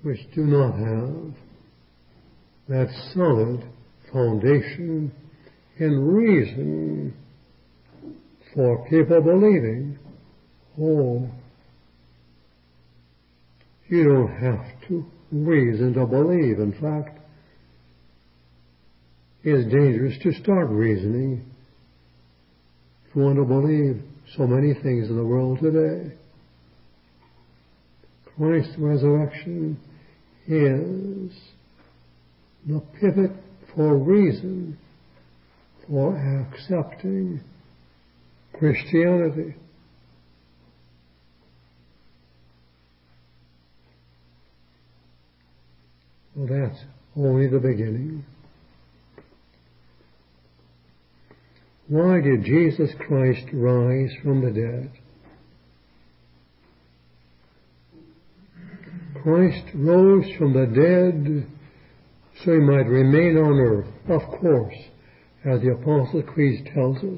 which do not have that solid foundation in reason for people believing. Oh, you don't have to reason to believe. In fact, it's dangerous to start reasoning if you want to believe so many things in the world today. Christ's resurrection is the pivot for reason for accepting Christianity. Well, that's only the beginning. Why did Jesus Christ rise from the dead? Christ rose from the dead so he might remain on earth, of course, as the Apostles' Creed tells us.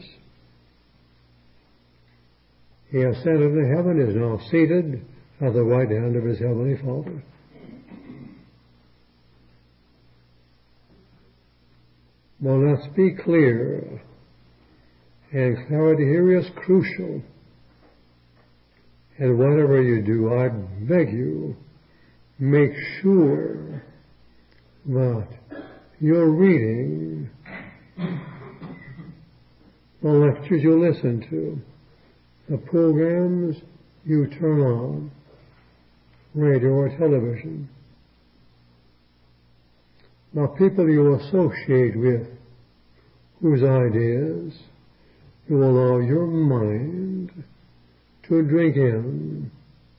He ascended to heaven, is now seated at the right hand of his heavenly Father. Well, let's be clear, and clarity here is crucial. And whatever you do, I beg you, make sure that you're reading the lectures you listen to, the programs you turn on, radio or television, the people you associate with, whose ideas you allow your mind to drink in.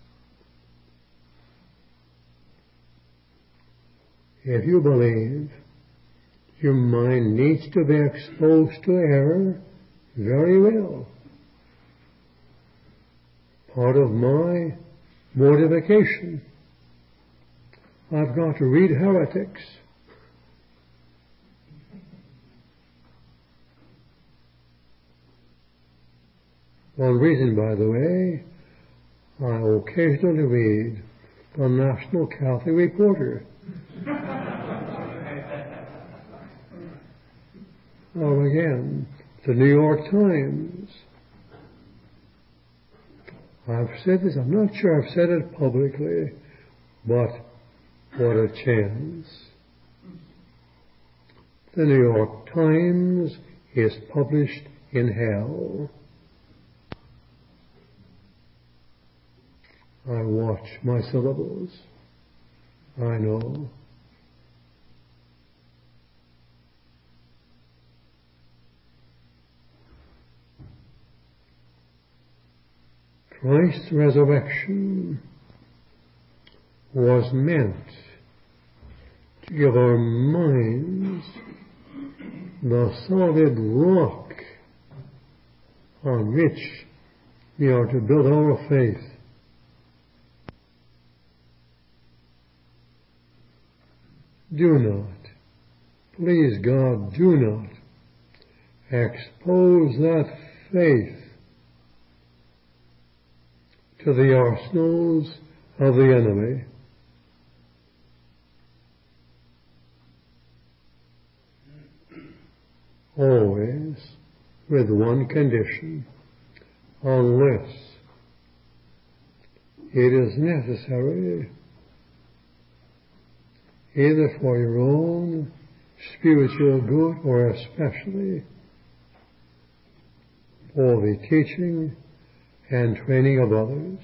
If you believe your mind needs to be exposed to error, very well. Part of my mortification, I've got to read heretics. One reason, by the way, I occasionally read the National Catholic Reporter. Or again, the New York Times. I've said this, I'm not sure I've said it publicly, but what a chance. The New York Times is published in hell. I watch my syllables. I know. Christ's resurrection was meant to give our minds the solid rock on which we are to build our faith. Do not, please God, do not expose that faith to the arsenals of the enemy. Always with one condition, unless it is necessary either for your own spiritual good or especially for the teaching and training of others.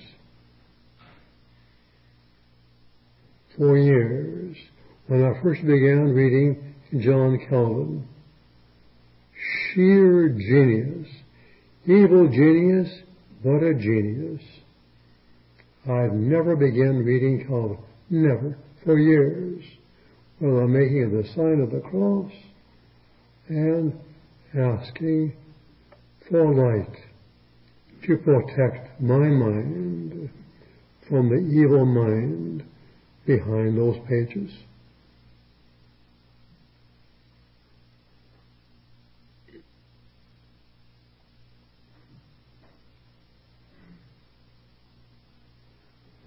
For years, when I first began reading John Calvin, sheer genius, evil genius, but a genius. I've never begun reading Calvin, never, for years. Well, I'm making the sign of the cross and asking for light to protect my mind from the evil mind behind those pages.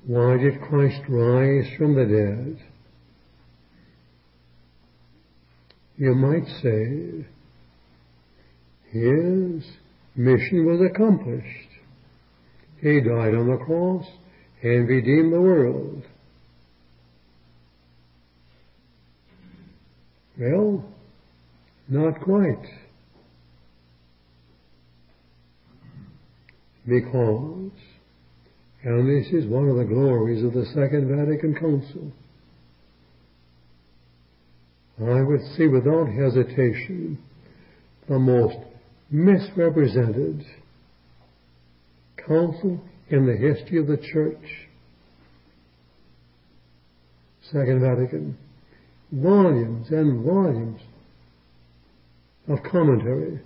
Why did Christ rise from the dead? You might say, his mission was accomplished. He died on the cross and redeemed the world. Well, not quite. Because, and this is one of the glories of the Second Vatican Council, I would say without hesitation the most misrepresented council in the history of the Church. Second Vatican. Volumes and volumes of commentary.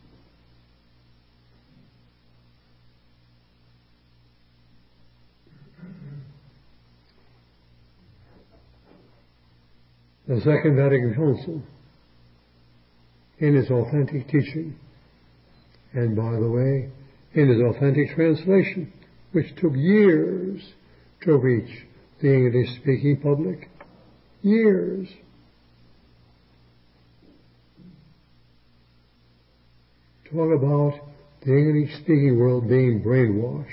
The Second Vatican Council, in its authentic teaching, and by the way, in its authentic translation, which took years to reach the English-speaking public, years. Talk about the English-speaking world being brainwashed.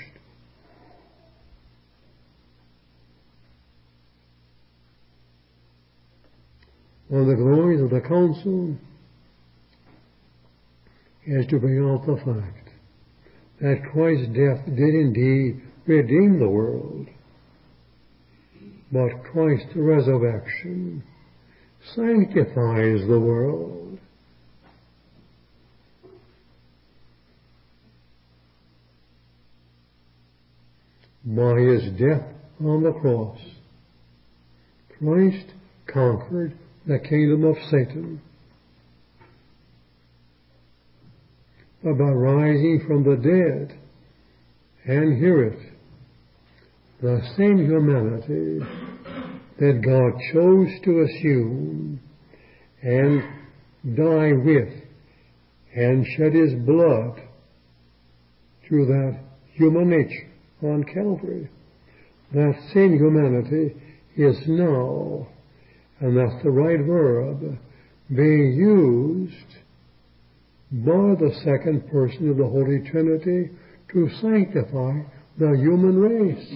One of the glories of the council is to bring out the fact that Christ's death did indeed redeem the world, but Christ's resurrection sanctifies the world. By his death on the cross, Christ conquered the kingdom of Satan. But by rising from the dead, and hear it, the same humanity that God chose to assume and die with and shed his blood through that human nature on Calvary, that same humanity is now, and that's the right verb, being used by the second person of the Holy Trinity to sanctify the human race.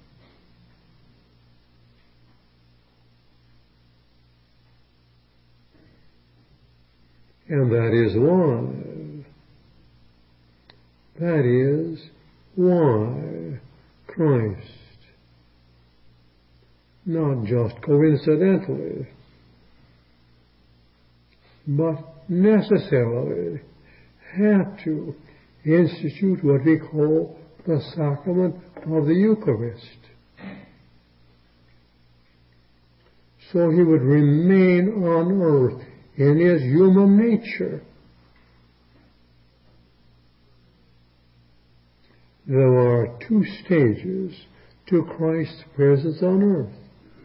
And that is why Christ, not just coincidentally, but necessarily had to institute what we call the sacrament of the Eucharist. So he would remain on earth in his human nature. There are two stages to Christ's presence on earth.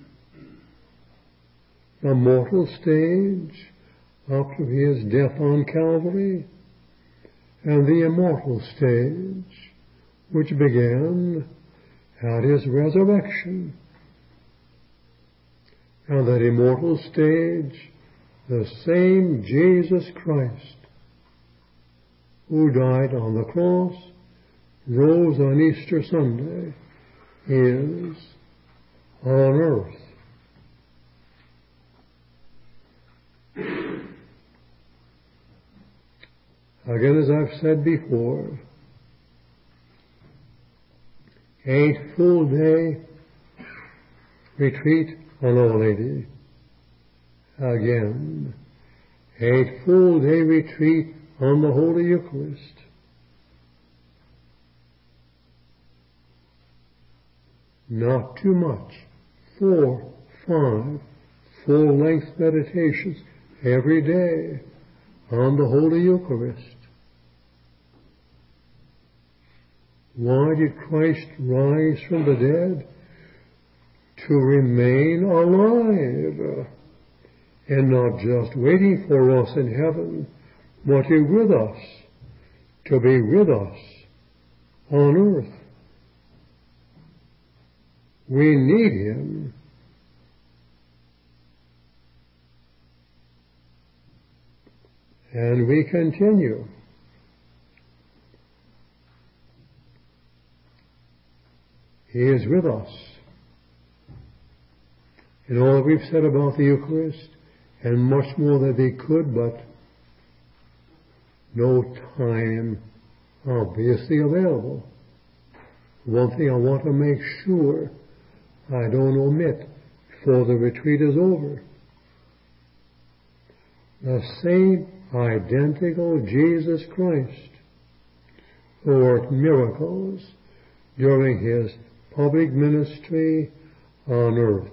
The mortal stage, up to his death on Calvary, and the immortal stage, which began at his resurrection. And that immortal stage, the same Jesus Christ, who died on the cross, rose on Easter Sunday, is on earth. Again, as I've said before, 8 full day retreat on Our Lady. Again, 8 full day retreat on the Holy Eucharist. Not too much. 4, 5 full-length meditations every day on the Holy Eucharist. Why did Christ rise from the dead? To remain alive, and not just waiting for us in heaven, but to be with us on earth. We need Him. And we continue. He is with us. In all we've said about the Eucharist, and much more that we could, but no time obviously available. One thing I want to make sure I don't omit before the retreat is over. The same identical Jesus Christ who worked miracles during His public ministry on earth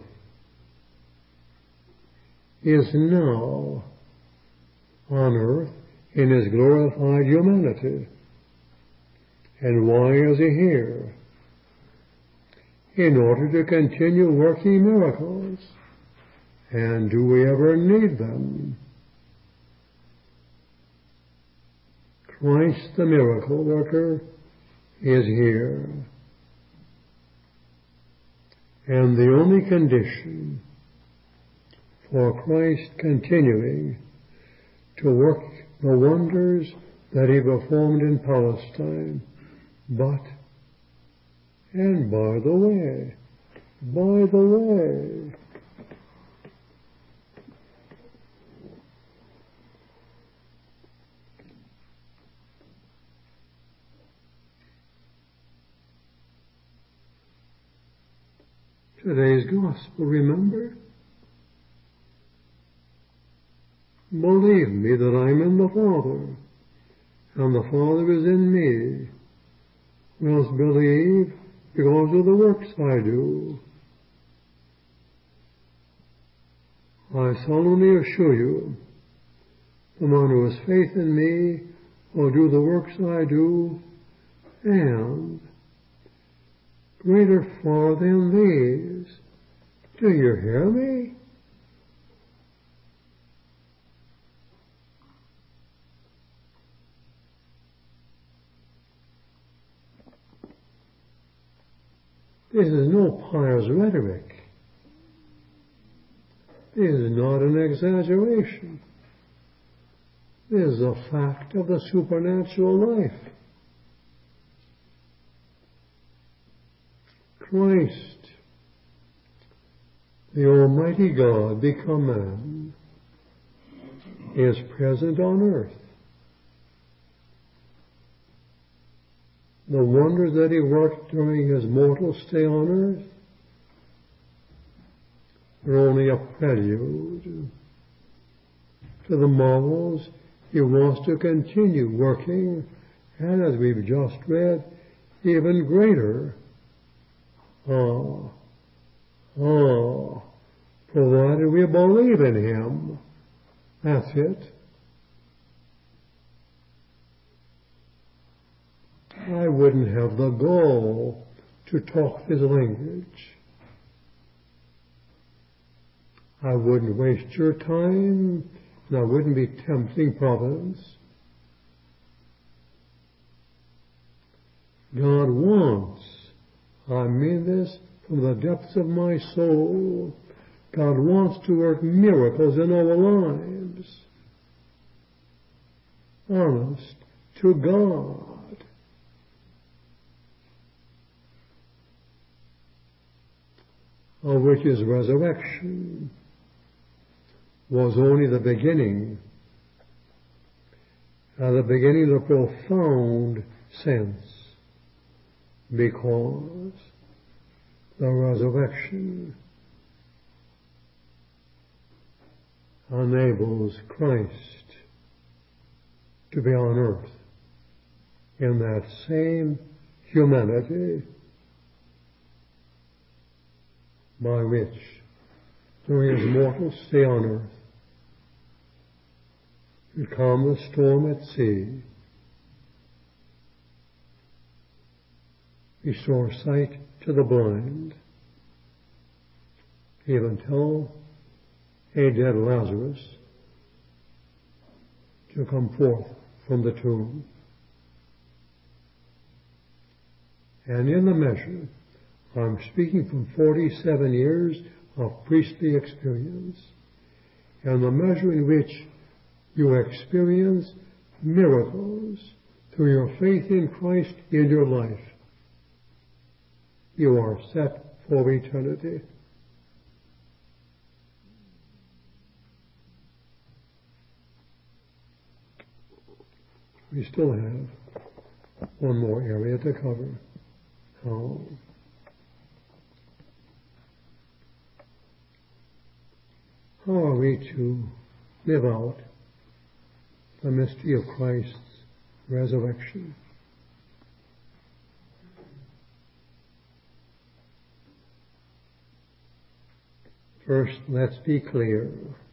is now on earth in His glorified humanity. And why is He here? In order to continue working miracles. And do we ever need them? Christ the miracle worker is here. And the only condition for Christ continuing to work the wonders that He performed in Palestine, and by the way, today's gospel, remember? Believe me that I'm in the Father, and the Father is in me. We must believe because of the works I do. I solemnly assure you, the one who has faith in me will do the works I do, and greater far than these. Do you hear me? This is no pious rhetoric. This is not an exaggeration. This is a fact of the supernatural life. Christ, the Almighty God become man, is present on earth. The wonders that He worked during His mortal stay on earth are only a prelude to the marvels He wants to continue working, and as we've just read, even greater. Provided we believe in Him. That's it. I wouldn't have the gall to talk this language. I wouldn't waste your time, and I wouldn't be tempting Providence. God wants, I mean this from the depths of my soul, God wants to work miracles in our lives. Honest to God. Of which His resurrection was only the beginning, the beginning of a profound sense, because the resurrection enables Christ to be on earth in that same humanity by which, during His mortal stay on earth, He calmed the storm at sea, restore sight to the blind, even tell a dead Lazarus to come forth from the tomb. And in the measure I'm speaking from 47 years of priestly experience, and the measure in which you experience miracles through your faith in Christ in your life, you are set for eternity. We still have one more area to cover. How are we to live out the mystery of Christ's resurrection? First, let's be clear.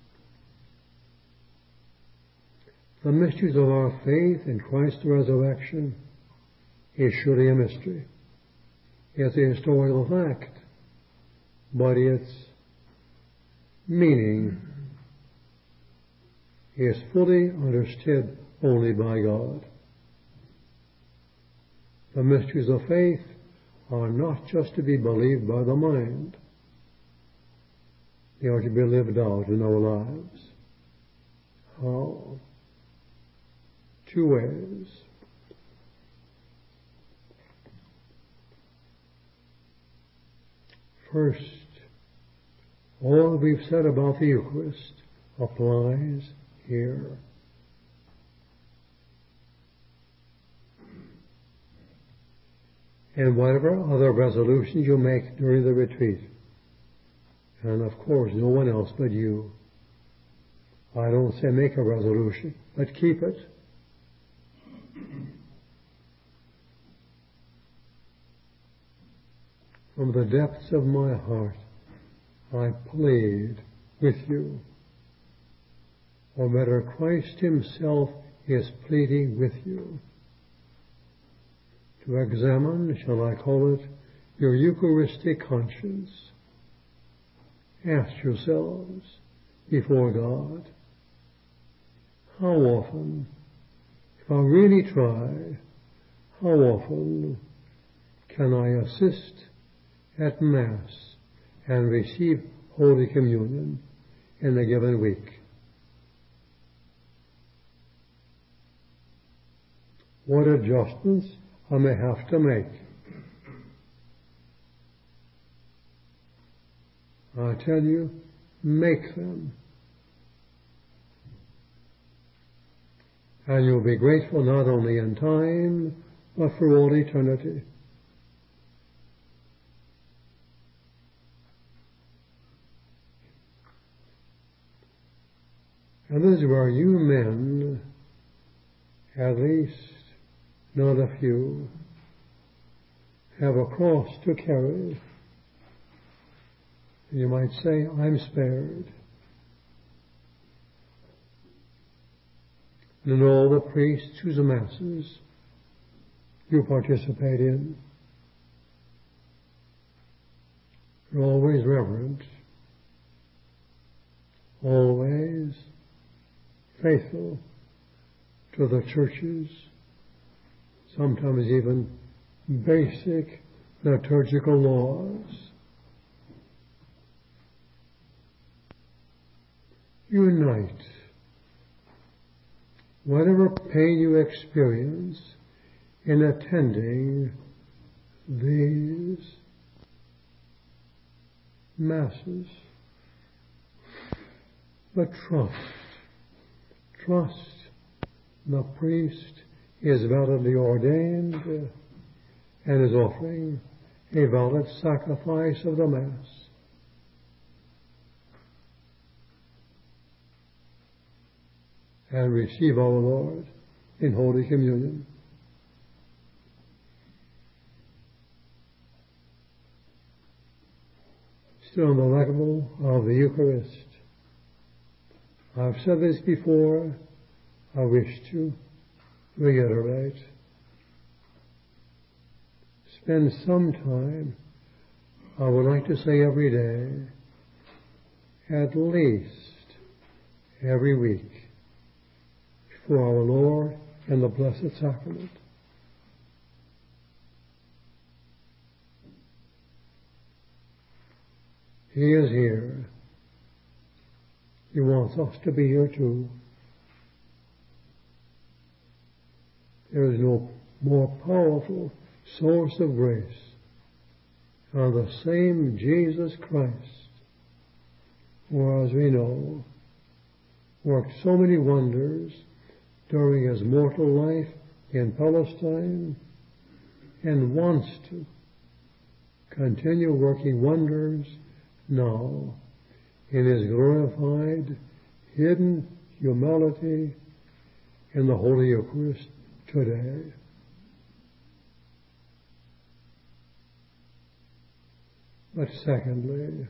The mysteries of our faith in Christ's resurrection is surely a mystery. It's a historical fact, but its meaning is fully understood only by God. The mysteries of faith are not just to be believed by the mind. They are to be lived out in our lives. How? Two ways. First, all we've said about the Eucharist applies here. And whatever other resolutions you make during the retreat, and of course no one else but you. I don't say make a resolution, but keep it. From the depths of my heart, I plead with you, or better, Christ himself is pleading with you, to examine, shall I call it, your Eucharistic conscience. Ask yourselves before God, how often, if I really try, how often can I assist at Mass and receive Holy Communion in a given week? What adjustments I may have to make. I tell you, make them. And you'll be grateful not only in time, but for all eternity. And this is where you men, at least not a few, have a cross to carry. You might say, I'm spared. And all the priests whose masses you participate in are always reverent, always faithful to the Church's, sometimes even basic liturgical laws. Unite. Whatever pain you experience in attending these Masses, but trust the priest is validly ordained and is offering a valid sacrifice of the Mass. And receive our Lord in Holy Communion. Still on the level of the Eucharist. I've said this before, I wish to reiterate. Spend some time, I would like to say every day, at least every week, for our Lord and the Blessed Sacrament. He is here. He wants us to be here too. There is no more powerful source of grace than the same Jesus Christ, who, as we know, worked so many wonders during his mortal life in Palestine and wants to continue working wonders now in his glorified, hidden humility in the Holy Eucharist today. But secondly,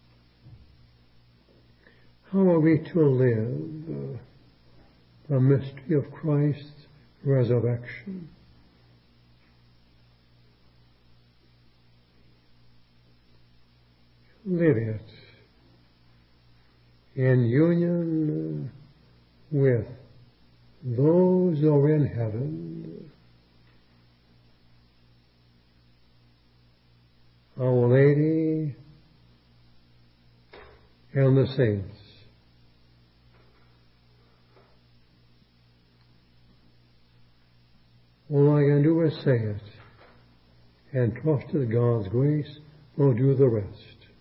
how are we to live the mystery of Christ's resurrection? Live it in union with those who are in heaven. Our Lady and the saints. All I can do is say it and trust that God's grace will do the rest.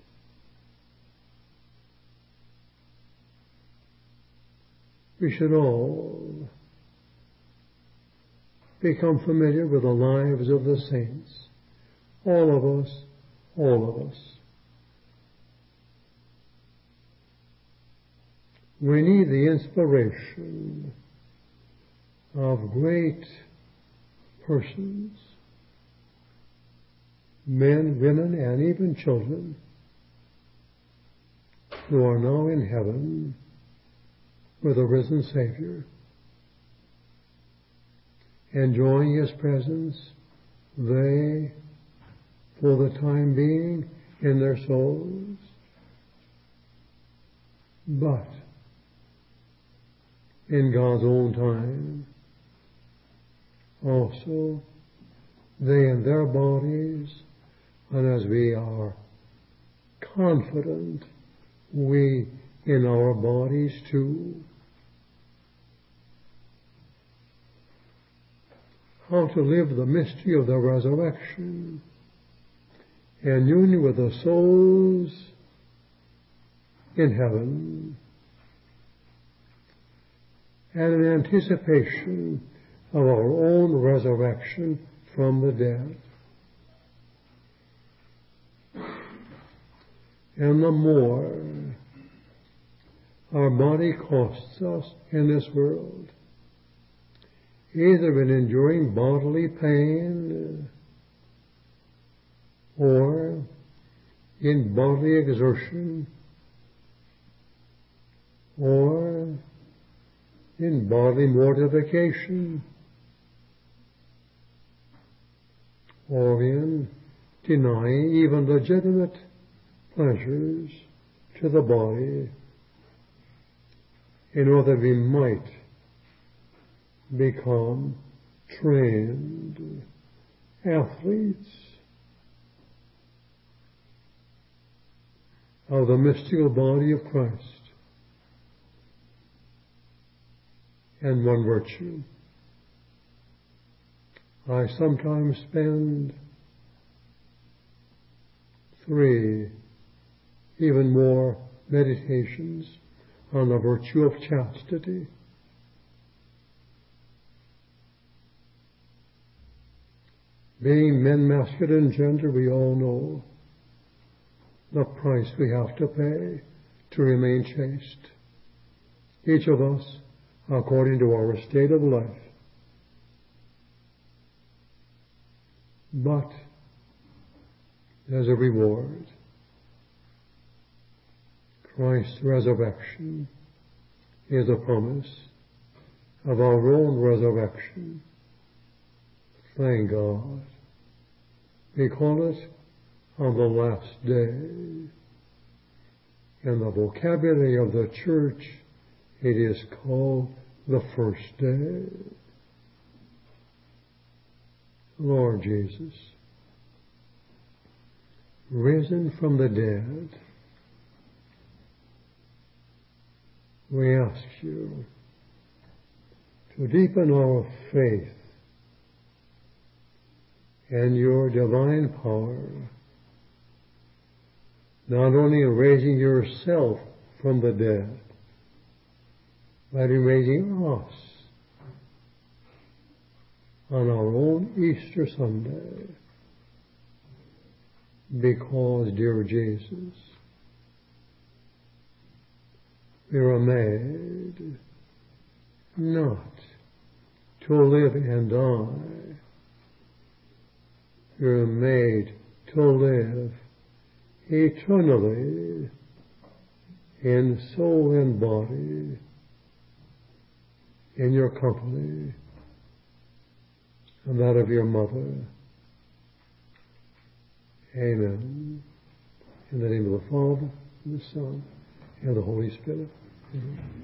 We should all become familiar with the lives of the saints. All of us, all of us. We need the inspiration of great persons, men, women, and even children, who are now in heaven with the risen Savior, enjoying his presence, they, for the time being, in their souls. But in God's own time, also, they in their bodies, and as we are confident, we in our bodies too. How to live the mystery of the resurrection in union with the souls in heaven and in anticipation of our own resurrection from the dead. And the more our body costs us in this world, either in enduring bodily pain or in bodily exertion or in bodily mortification or in denying even legitimate pleasures to the body in order that we might become trained athletes of the mystical body of Christ. And one virtue. I sometimes spend 3, even more meditations on the virtue of chastity. Being men, masculine gender, we all know the price we have to pay to remain chaste. Each of us, according to our state of life. But there's a reward. Christ's resurrection is a promise of our own resurrection. Thank God. We call it on the last day. In the vocabulary of the church, it is called the first day. Lord Jesus, risen from the dead, we ask you to deepen our faith in your divine power, not only in raising yourself from the dead, but in raising us on our own Easter Sunday. Because, dear Jesus, we were made not to live and die. We were made to live eternally in soul and body in your company and that of your mother. Amen. In the name of the Father, and the Son, and the Holy Spirit. Amen.